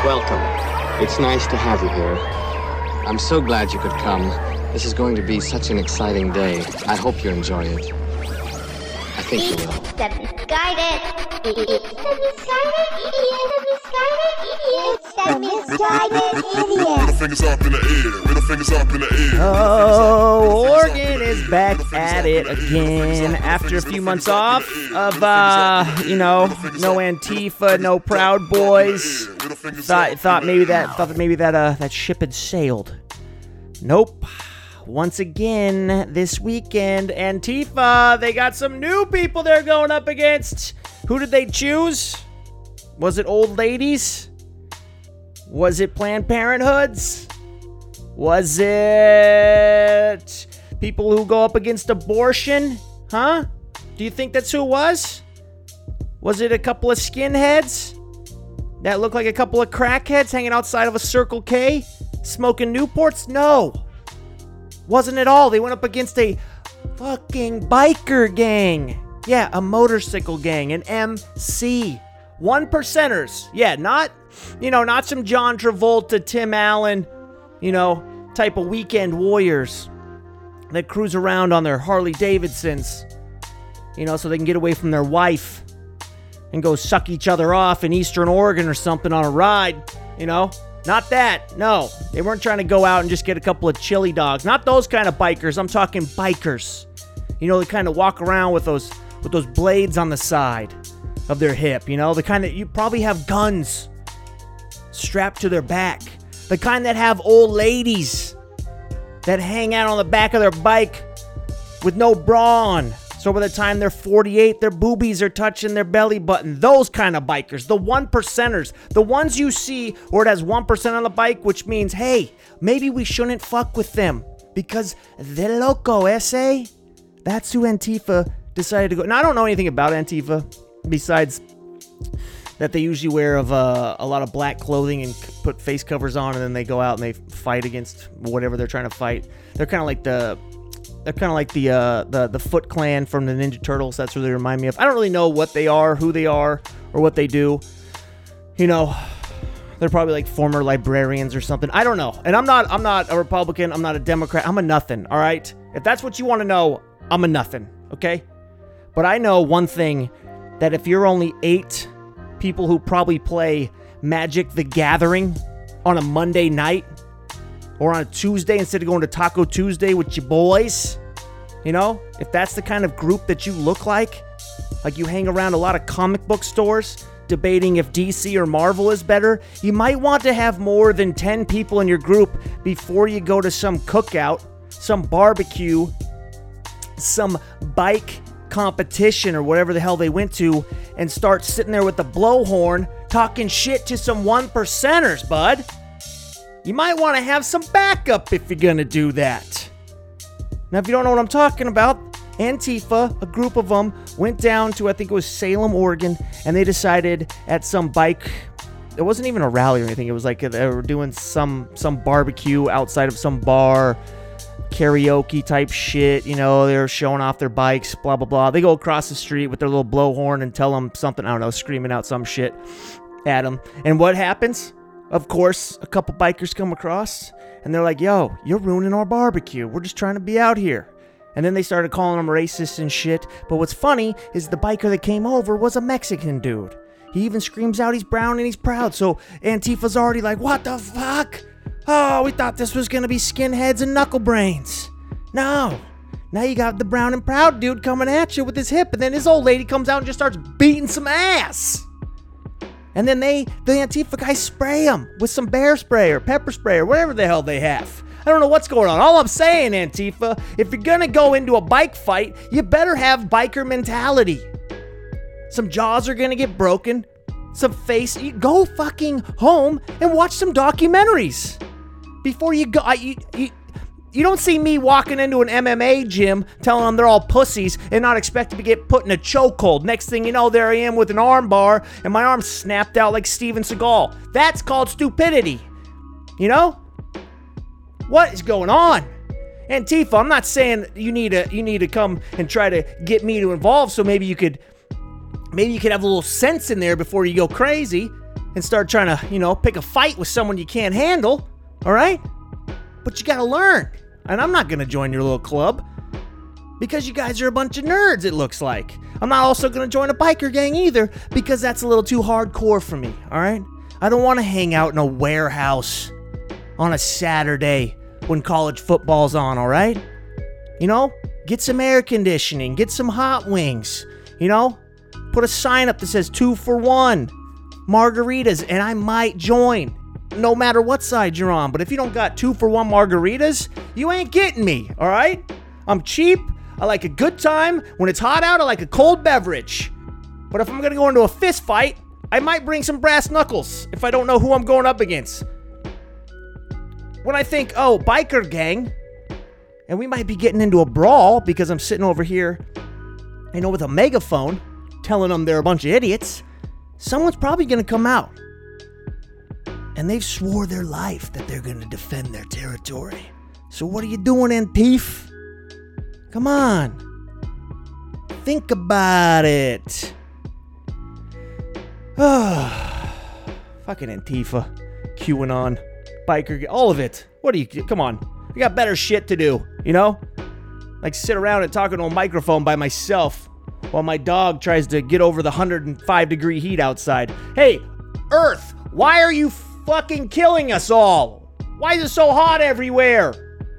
Welcome. It's nice to have you here. I'm so glad you could come. This is going to be such an exciting day. I hope you enjoy it. I think you will. The misguided. It's the misguided idiot. The misguided idiot. Middle fingers up in the air. Middle fingers up in the air. Oh, Oregon is back at it again after a few months off of, no Antifa, no Proud Boys. Thought maybe that ship had sailed. Nope. Once again, this weekend, Antifa, they got some new people they're going up against. Who did they choose? Was it old ladies? Was it Planned Parenthoods? Was it people who go up against abortion? Huh? Do you think that's who it was? Was it a couple of skinheads that look like a couple of crackheads hanging outside of a Circle K smoking Newports? No. Wasn't at all. They went up against a fucking biker gang. Yeah, a motorcycle gang, an MC. 1%ers. Yeah, not some John Travolta, Tim Allen, type of weekend warriors that cruise around on their Harley Davidsons, so they can get away from their wife and go suck each other off in Eastern Oregon or something on a ride, Not that. No, they weren't trying to go out and just get a couple of chili dogs. Not those kind of bikers. I'm talking bikers. They kind of walk around with those blades on the side of their hip. The kind that you probably have guns strapped to their back. The kind that have old ladies that hang out on the back of their bike with no bra on. So by the time they're 48, their boobies are touching their belly button. Those kind of bikers. The 1%ers. The ones you see where it has 1% on the bike, which means, hey, maybe we shouldn't fuck with them because they're loco, eh? That's who Antifa decided to go. Now, I don't know anything about Antifa besides that they usually wear a lot of black clothing and put face covers on, and then they go out and they fight against whatever they're trying to fight. They're kind of like the Foot Clan from the Ninja Turtles. That's what they remind me of. I don't really know what they are, who they are, or what they do. They're probably like former librarians or something. I don't know. And I'm not a Republican. I'm not a Democrat. I'm a nothing. All right. If that's what you want to know, I'm a nothing. Okay. But I know one thing, that if you're only 8 people who probably play Magic the Gathering on a Monday night or on a Tuesday instead of going to Taco Tuesday with your boys, if that's the kind of group that you look like you hang around a lot of comic book stores debating if DC or Marvel is better, you might want to have more than 10 people in your group before you go to some cookout, some barbecue, some bike competition or whatever the hell they went to, and start sitting there with the blowhorn talking shit to some 1%ers, bud. You might want to have some backup if you're gonna do that. Now, if you don't know what I'm talking about, Antifa, a group of them, went down to, I think it was Salem, Oregon, and they decided at some bike, it wasn't even a rally or anything, it was like they were doing some barbecue outside of some bar, karaoke type shit, they were showing off their bikes, blah, blah, blah. They go across the street with their little blowhorn and tell them something, I don't know, screaming out some shit at them. And what happens? Of course, a couple bikers come across and they're like, yo, you're ruining our barbecue. We're just trying to be out here. And then they started calling them racist and shit. But what's funny is the biker that came over was a Mexican dude. He even screams out he's brown and he's proud. So Antifa's already like, what the fuck? Oh, we thought this was going to be skinheads and knuckle brains. No. Now you got the brown and proud dude coming at you with his hip. And then his old lady comes out and just starts beating some ass. And then the Antifa guys spray him with some bear spray or pepper spray or whatever the hell they have. I don't know what's going on. All I'm saying, Antifa, if you're going to go into a bike fight, you better have biker mentality. Some jaws are going to get broken. Some face. You go fucking home and watch some documentaries. Before you go, you don't see me walking into an MMA gym telling them they're all pussies and not expecting to get put in a chokehold. Next thing you know, there I am with an arm bar and my arm snapped out like Steven Seagal. That's called stupidity. What is going on? Antifa, I'm not saying you need to come and try to get me to involve, so maybe you could have a little sense in there before you go crazy and start trying to, pick a fight with someone you can't handle, all right? But you gotta learn. And I'm not gonna join your little club because you guys are a bunch of nerds, it looks like. I'm not also gonna join a biker gang either because that's a little too hardcore for me, all right? I don't want to hang out in a warehouse on a Saturday when college football's on, all right? Get some air conditioning, get some hot wings, Put a sign up that says 2 for 1 margaritas, and I might join, no matter what side you're on. But if you don't got 2 for 1 margaritas, you ain't getting me, all right? I'm cheap. I like a good time. When it's hot out, I like a cold beverage. But if I'm going to go into a fist fight, I might bring some brass knuckles if I don't know who I'm going up against. When I think, biker gang, and we might be getting into a brawl because I'm sitting over here, with a megaphone, telling them they're a bunch of idiots, someone's probably going to come out. And they've swore their life that they're going to defend their territory. So what are you doing, Antifa? Come on. Think about it. Fucking Antifa, QAnon, biker, all of it. Come on. I got better shit to do, Like sit around and talk into a microphone by myself while my dog tries to get over the 105-degree heat outside. Hey, Earth, why are you fucking killing us all? Why is it so hot everywhere?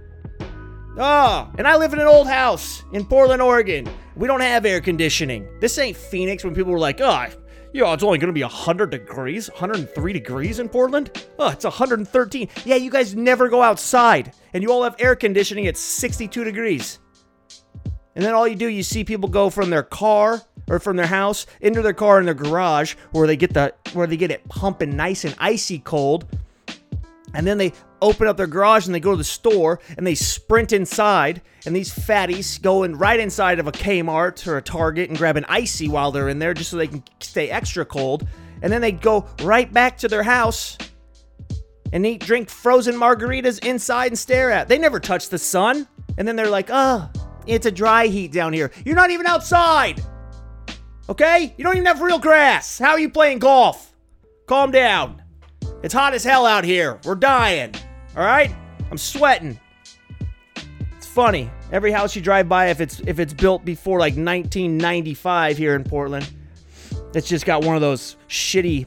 And I live in an old house in Portland, Oregon. We don't have air conditioning. This ain't Phoenix when people were like, it's only going to be 100 degrees, 103 degrees in Portland. It's 113. Yeah, you guys never go outside, and you all have air conditioning at 62 degrees. And then all you see people go from their car or from their house into their car in their garage where they get it pumping nice and icy cold. And then they open up their garage and they go to the store and they sprint inside. And these fatties go right inside of a Kmart or a Target and grab an icy while they're in there just so they can stay extra cold. And then they go right back to their house and drink frozen margaritas inside and stare at. They never touch the sun. And then they're like, it's a dry heat down here. You're not even outside. Okay? You don't even have real grass. How are you playing golf? Calm down. It's hot as hell out here. We're dying. All right? I'm sweating. It's funny. Every house you drive by, if it's built before like 1995 here in Portland, it's just got one of those shitty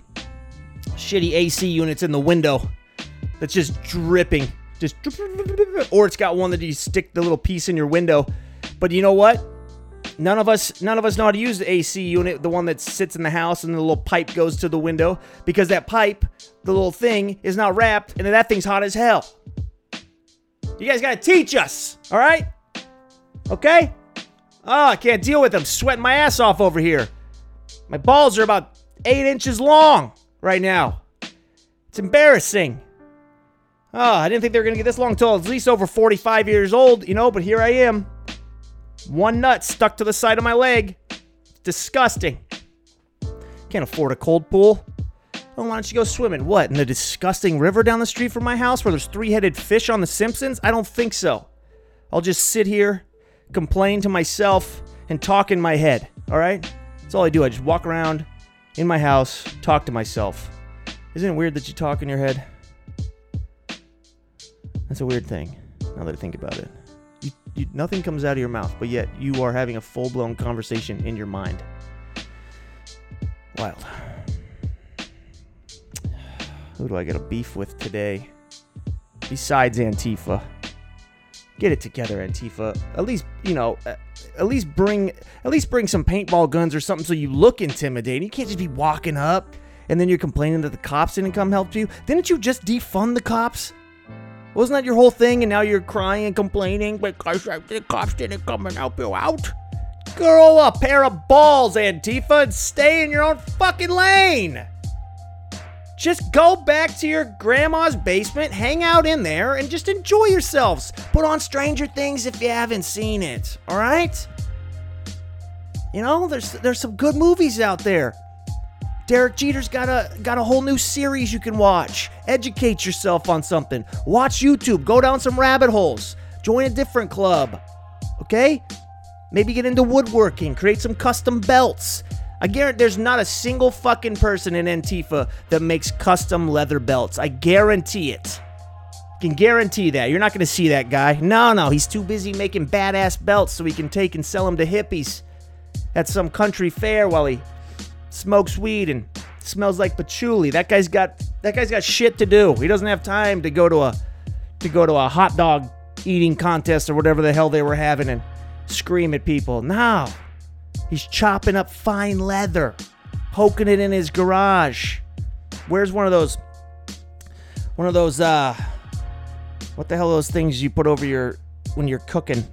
AC units in the window that's just dripping. Or it's got one that you stick the little piece in your window. But you know what? None of us know how to use the AC unit, the one that sits in the house and the little pipe goes to the window, because that pipe, the little thing, is not wrapped and that thing's hot as hell. You guys gotta teach us, all right? Okay? I can't deal with them. Sweating my ass off over here. My balls are about 8 inches long right now. It's embarrassing. I didn't think they were gonna get this long until I was at least over 45 years old, but here I am. One nut stuck to the side of my leg. It's disgusting. Can't afford a cold pool. Why don't you go swimming? What, in the disgusting river down the street from my house where there's 3-headed fish on The Simpsons? I don't think so. I'll just sit here, complain to myself, and talk in my head, all right? That's all I do. I just walk around in my house, talk to myself. Isn't it weird that you talk in your head? That's a weird thing, now that I think about it. Nothing comes out of your mouth, but yet you are having a full-blown conversation in your mind. Wild. Who do I get a beef with today? Besides Antifa. Get it together, Antifa. At least bring some paintball guns or something so you look intimidating. You can't just be walking up and then you're complaining that the cops didn't come help you. Didn't you just defund the cops? Wasn't that your whole thing, and now you're crying and complaining because the cops didn't come and help you out? Grow a pair of balls, Antifa, and stay in your own fucking lane. Just go back to your grandma's basement, hang out in there, and just enjoy yourselves. Put on Stranger Things if you haven't seen it, all right? There's some good movies out there. Derek Jeter's got a whole new series you can watch. Educate yourself on something. Watch YouTube. Go down some rabbit holes. Join a different club. Okay? Maybe get into woodworking. Create some custom belts. I guarantee there's not a single fucking person in Antifa that makes custom leather belts. I guarantee it. Can guarantee that. You're not going to see that guy. No, he's too busy making badass belts so he can take and sell them to hippies at some country fair while he smokes weed and smells like patchouli. That guy's got shit to do. He doesn't have time to go to a hot dog eating contest or whatever the hell they were having and scream at people. No. He's chopping up fine leather, poking it in his garage. Where's one of those what the hell are those things you put over when you're cooking?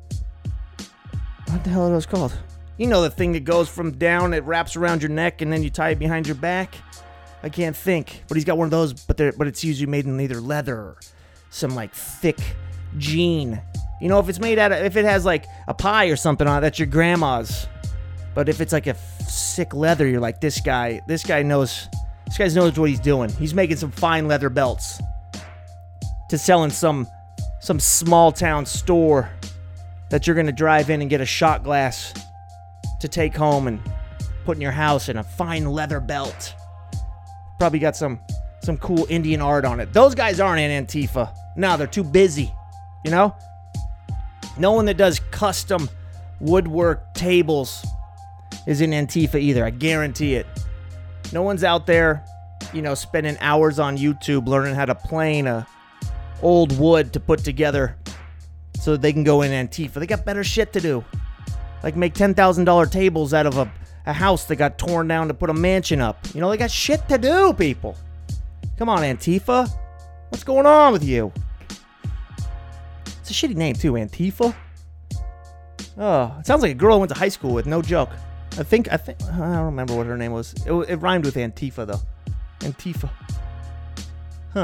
What the hell are those called? You know, the thing that goes from down, it wraps around your neck, and then you tie it behind your back? I can't think. But he's got one of those, but it's usually made in either leather or some, like, thick jean. You know, if it has, like, a pie or something on it, that's your grandma's. But if it's, like, a sick leather, you're like, this guy knows what he's doing. He's making some fine leather belts to sell in some small town store that you're going to drive in and get a shot glass to take home and put in your house, in a fine leather belt. Probably got some cool Indian art on it. Those guys aren't in Antifa. No, they're too busy, you know? No one that does custom woodwork tables is in Antifa either. I guarantee it. No one's out there, you know, spending hours on YouTube learning how to plane a old wood to put together so that they can go in Antifa. They got better shit to do. Like make $10,000 tables out of a house that got torn down to put a mansion up. You know, they got shit to do, people. Come on, Antifa. What's going on with you? It's a shitty name, too, Antifa. Oh, it sounds like a girl I went to high school with, no joke. I think, I don't remember what her name was. It rhymed with Antifa, though. Antifa. Huh.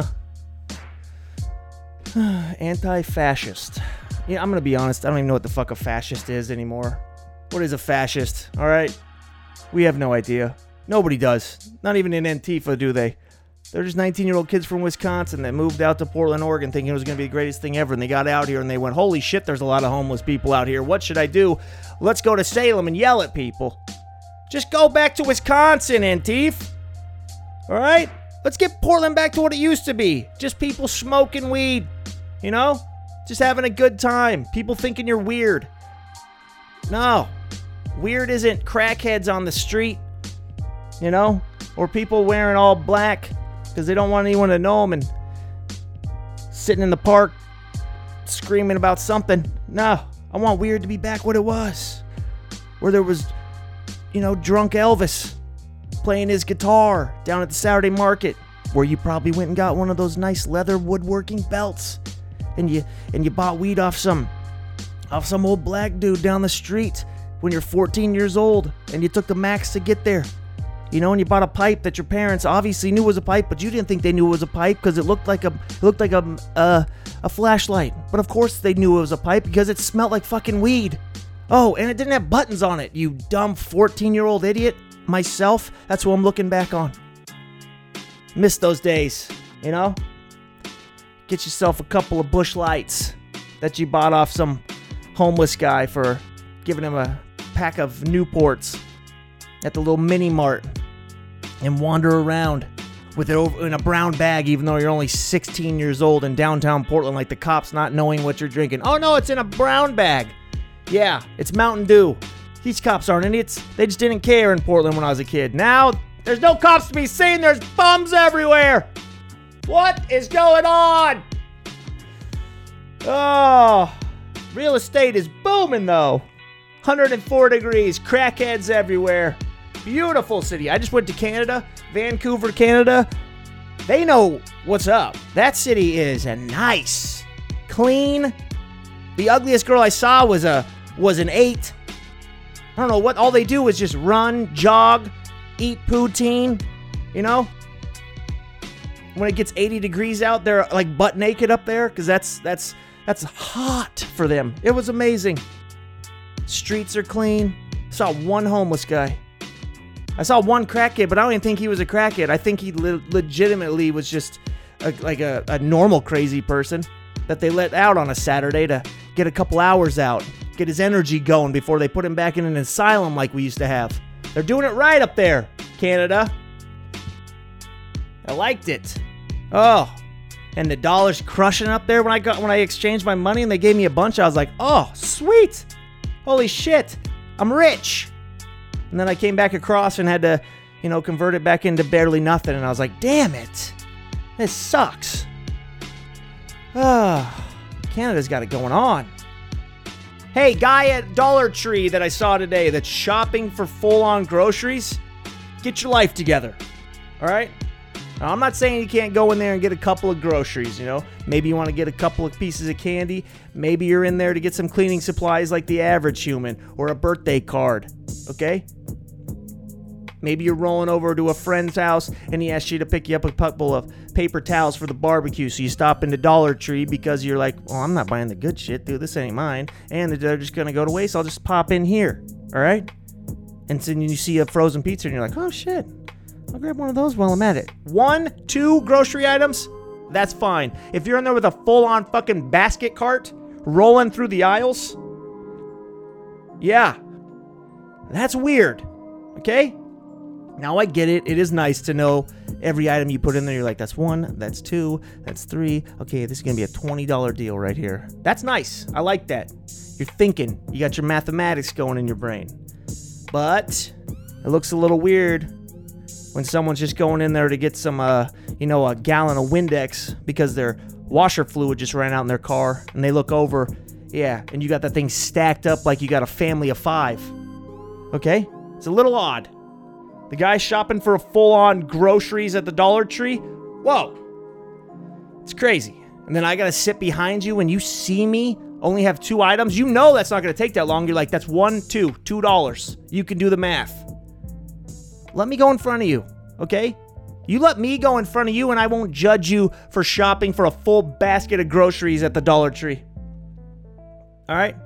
Anti-fascist. Yeah, I'm going to be honest. I don't even know what the fuck a fascist is anymore. What is a fascist? All right? We have no idea. Nobody does. Not even in Antifa, do they? They're just 19-year-old kids from Wisconsin that moved out to Portland, Oregon, thinking it was going to be the greatest thing ever. And they got out here and they went, holy shit, there's a lot of homeless people out here. What should I do? Let's go to Salem and yell at people. Just go back to Wisconsin, Antifa. All right? Let's get Portland back to what it used to be. Just people smoking weed. You know? Just having a good time. People thinking you're weird. No. Weird isn't crackheads on the street. You know? Or people wearing all black because they don't want anyone to know them and sitting in the park screaming about something. No. I want weird to be back what it was. Where there was, you know, drunk Elvis playing his guitar down at the Saturday market. Where you probably went and got one of those nice leather woodworking belts. And you bought weed off some old black dude down the street when you're 14 years old, and you took the max to get there. You know, and you bought a pipe that your parents obviously knew was a pipe, but you didn't think they knew it was a pipe because it looked like a flashlight. But of course they knew it was a pipe because it smelled like fucking weed. Oh, and it didn't have buttons on it, you dumb 14-year-old idiot. Myself, that's who I'm looking back on. Missed those days, you know? Get yourself a couple of Busch Lights that you bought off some homeless guy for giving him a pack of Newports at the little mini mart and wander around with it over in a brown bag even though you're only 16 years old in downtown Portland like the cops not knowing what you're drinking. Oh no, it's in a brown bag. Yeah, it's Mountain Dew. These cops aren't idiots. They just didn't care in Portland when I was a kid. Now, there's no cops to be seen. There's bums everywhere. What is going on? Oh, real estate is booming though. 104 degrees, crackheads everywhere. Beautiful city. I just went to Canada, Vancouver, Canada. They know what's up. That city is a nice, clean. The ugliest girl I saw was an 8. I don't know what. All they do is just run, jog, eat poutine. You know. When it gets 80 degrees out, they're like butt naked up there because that's hot for them. It was amazing. Streets are clean. Saw one homeless guy. I saw one crackhead, but I don't even think he was a crackhead. I think he legitimately was just a normal crazy person that they let out on a Saturday to get a couple hours out, get his energy going before they put him back in an asylum like we used to have. They're doing it right up there, Canada. I liked it. Oh, and the dollar's crushing up there when I exchanged my money and they gave me a bunch. I was like, oh, sweet. Holy shit. I'm rich. And then I came back across and had to, convert it back into barely nothing. And I was like, damn it. This sucks. Canada's got it going on. Hey, guy at Dollar Tree that I saw today that's shopping for full-on groceries, get your life together, all right? Now, I'm not saying you can't go in there and get a couple of groceries, Maybe you want to get a couple of pieces of candy. Maybe you're in there to get some cleaning supplies like the average human or a birthday card, okay? Maybe you're rolling over to a friend's house and he asks you to pick you up a couple of paper towels for the barbecue. So you stop into Dollar Tree because you're like, well, I'm not buying the good shit, dude. This ain't mine. And they're just going to go to waste. I'll just pop in here. All right? And then you see a frozen pizza and you're like, oh, shit. I'll grab one of those while I'm at it. 1, 2 grocery items, that's fine. If you're in there with a full-on fucking basket cart rolling through the aisles, yeah, that's weird. Okay? Now I get it. It is nice to know every item you put in there. You're like, that's 1, that's 2, that's 3. Okay, this is going to be a $20 deal right here. That's nice. I like that. You're thinking. You got your mathematics going in your brain. But it looks a little weird when someone's just going in there to get some, a gallon of Windex because their washer fluid just ran out in their car. And they look over, yeah, and you got that thing stacked up like you got a family of 5. Okay? It's a little odd. The guy shopping for full-on groceries at the Dollar Tree? Whoa. It's crazy. And then I gotta sit behind you and you see me only have 2 items. You know that's not gonna take that long. You're like, that's $2. You can do the math. Let me go in front of you, okay? You let me go in front of you and I won't judge you for shopping for a full basket of groceries at the Dollar Tree. All right?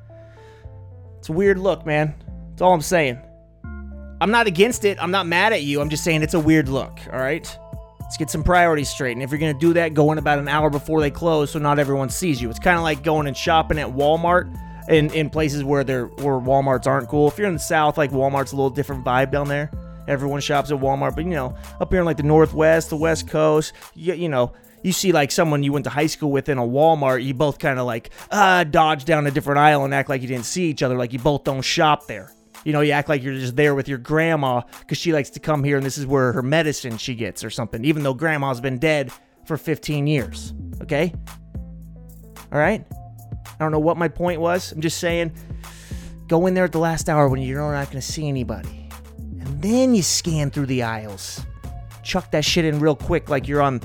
It's a weird look, man. That's all I'm saying. I'm not against it. I'm not mad at you. I'm just saying it's a weird look, all right? Let's get some priorities straight. And if you're going to do that, go in about an hour before they close so not everyone sees you. It's kind of like going and shopping at Walmart in places where Walmarts aren't cool. If you're in the South, like Walmart's a little different vibe down there. Everyone shops at Walmart. But, up here in like the Northwest, the West Coast, you see like someone you went to high school with in a Walmart, you both kind of like dodge down a different aisle and act like you didn't see each other, like you both don't shop there. You act like you're just there with your grandma because she likes to come here and this is where her medicine she gets or something, even though grandma's been dead for 15 years. Okay? All right? I don't know what my point was. I'm just saying, go in there at the last hour when you're not going to see anybody. And then you scan through the aisles. Chuck that shit in real quick like you're on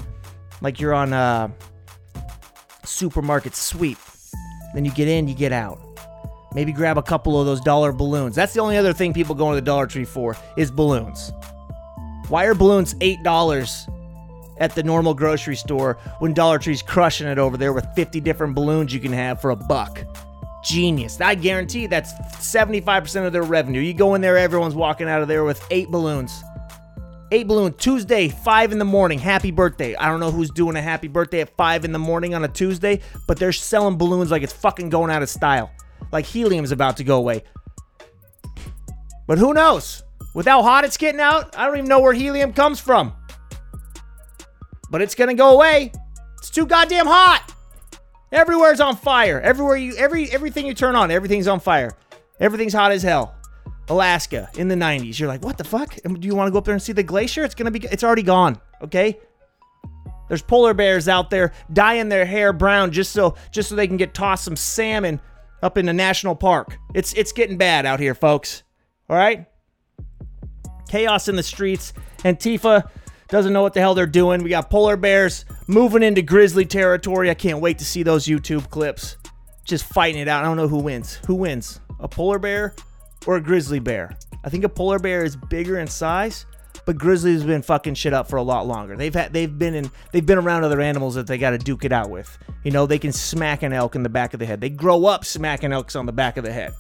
supermarket sweep. Then you get in, you get out. Maybe grab a couple of those dollar balloons. That's the only other thing people go to the Dollar Tree for is balloons. Why are balloons $8 at the normal grocery store when Dollar Tree's crushing it over there with 50 different balloons you can have for $1? Genius. I guarantee that's 75% of their revenue. You go in there, everyone's walking out of there with 8 balloons. 8 balloons. Tuesday, 5 in the morning. Happy birthday. I don't know who's doing a happy birthday at 5 in the morning on a Tuesday, but they're selling balloons like it's fucking going out of style. Like helium's about to go away. But who knows? With how hot it's getting out, I don't even know where helium comes from. But it's gonna go away. It's too goddamn hot. Everywhere's on fire. Everything you turn on, everything's on fire. Everything's hot as hell. Alaska in the 90s. You're like, what the fuck? Do you want to go up there and see the glacier? It's already gone. Okay? There's polar bears out there dyeing their hair brown just so they can get tossed some salmon up in the national park. It's getting bad out here, folks. All right? Chaos in the streets. Antifa doesn't know what the hell they're doing. We got polar bears moving into grizzly territory. I can't wait to see those YouTube clips. Just fighting it out. I don't know who wins. Who wins? A polar bear or a grizzly bear? I think a polar bear is bigger in size, but grizzlies have been fucking shit up for a lot longer. They've been around other animals that they got to duke it out with. They can smack an elk in the back of the head. They grow up smacking elks on the back of the head.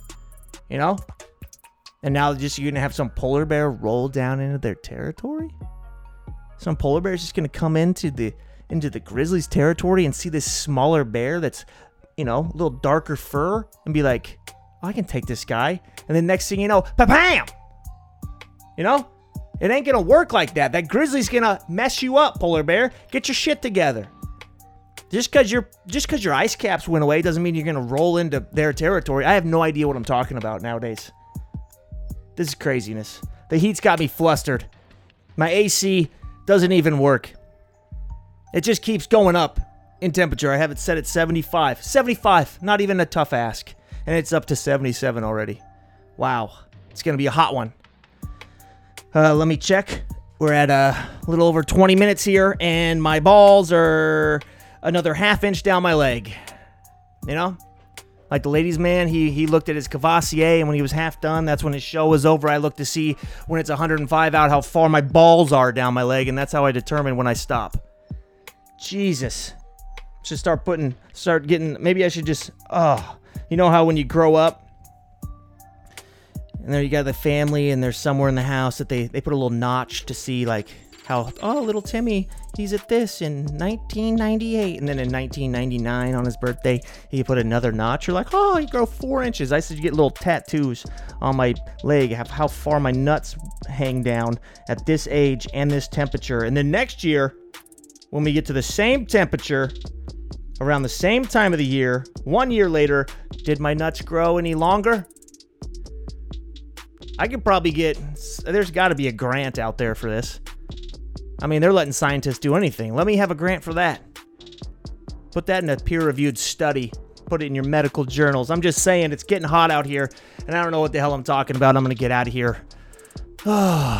And now you're gonna have some polar bear roll down into their territory. Some polar bear is just gonna come into the grizzlies' territory and see this smaller bear that's a little darker fur and be like, oh, I can take this guy. And then next thing you know, bam! You know? It ain't gonna work like that. That grizzly's gonna mess you up, polar bear. Get your shit together. Just because your ice caps went away doesn't mean you're gonna roll into their territory. I have no idea what I'm talking about nowadays. This is craziness. The heat's got me flustered. My AC doesn't even work. It just keeps going up in temperature. I have it set at 75. 75, not even a tough ask. And it's up to 77 already. Wow. It's gonna be a hot one. Let me check. We're at a little over 20 minutes here, and my balls are another ½ inch down my leg. You know? Like the ladies' man, he looked at his Cavassier, and when he was half done, that's when his show was over. I look to see when it's 105 out how far my balls are down my leg, and that's how I determine when I stop. Jesus. Should start getting, maybe I should just, you know how when you grow up, and there you got the family, and there's somewhere in the house that they put a little notch to see, like, how, little Timmy, he's at this in 1998. And then in 1999, on his birthday, he put another notch. You're like, he grew 4 inches. I said you get little tattoos on my leg, how far my nuts hang down at this age and this temperature. And then next year, when we get to the same temperature, around the same time of the year, 1 year later, did my nuts grow any longer? I could probably there's got to be a grant out there for this. I mean, they're letting scientists do anything. Let me have a grant for that. Put that in a peer-reviewed study. Put it in your medical journals. I'm just saying, it's getting hot out here, and I don't know what the hell I'm talking about. I'm going to get out of here. It's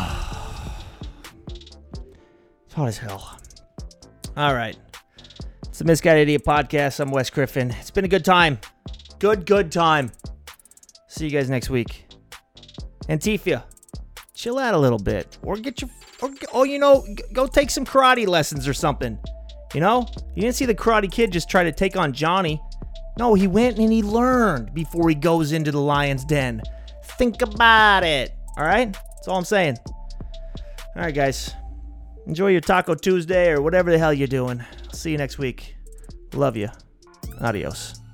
hot as hell. All right. It's the Misguided Idiot Podcast. I'm Wes Griffin. It's been a good time. Good time. See you guys next week. Antifia, chill out a little bit. Or go take some karate lessons or something. You know? You didn't see the Karate Kid just try to take on Johnny. No, he went and he learned before he goes into the lion's den. Think about it. All right? That's all I'm saying. All right, guys. Enjoy your Taco Tuesday or whatever the hell you're doing. See you next week. Love you. Adios.